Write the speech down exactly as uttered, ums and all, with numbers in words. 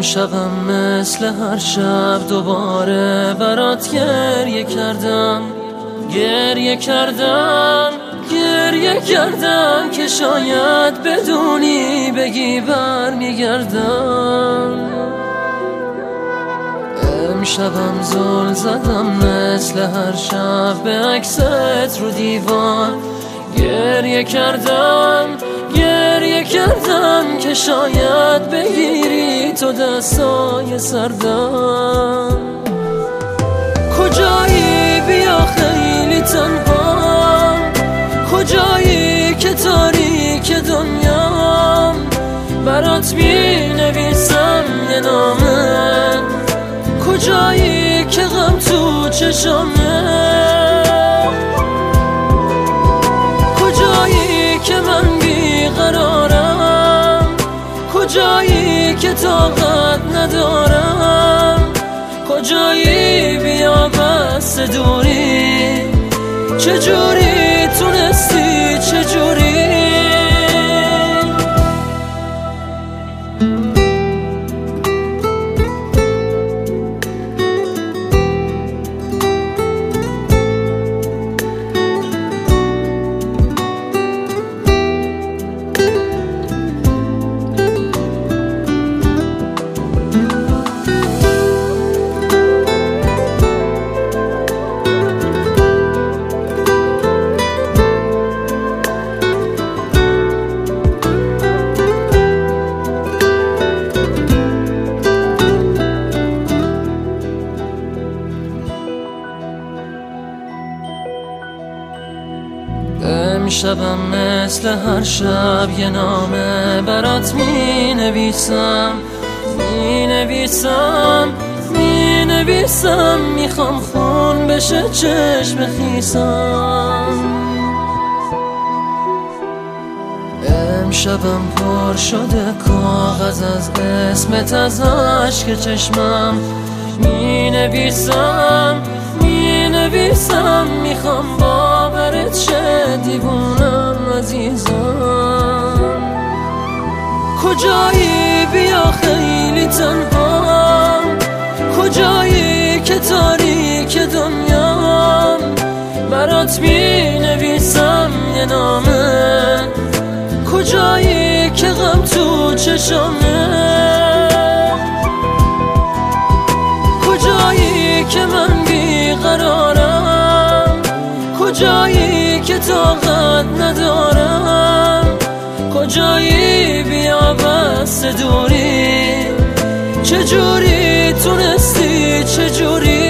امشبم مثل هر شب دوباره برات گریه کردم گریه کردم گریه کردم که شاید بدونی بگی برمیگردم. امشبم زل زدم مثل هر شب به عکست رو دیوار گریه کردم گریه کردم که شاید بگیری تو دستای سردم. کجایی بیا خیلی تنها، کجایی که تاریک دنیام، برات می نویسم یه نامه. کجایی که غم تو چشامه، کجایی که من بیقرارم، کجایی که طاقت ندارم، کجایی بیا بس دوری، چجوری تونستی چجوری. امشبم مثل هر شب یه نامه برات می نویسم می نویسم می نویسم میخوام خون بشه چشم خیسم. امشبم پر شده کاغذ از اسمت، از عشق چشمم می نویسم می نویسم میخوام باورت شه دیوونم عزیزم. کجایی بیا خیلی تنها، کجایی که تاریک دنیام، برات می نویسم یه نامه. کجایی که غم تو چشامه، کجایی که من بیقرارم، کجایی که طاقت ندارم، کجایی بیا بس دوری، چجوری تونستی چجوری.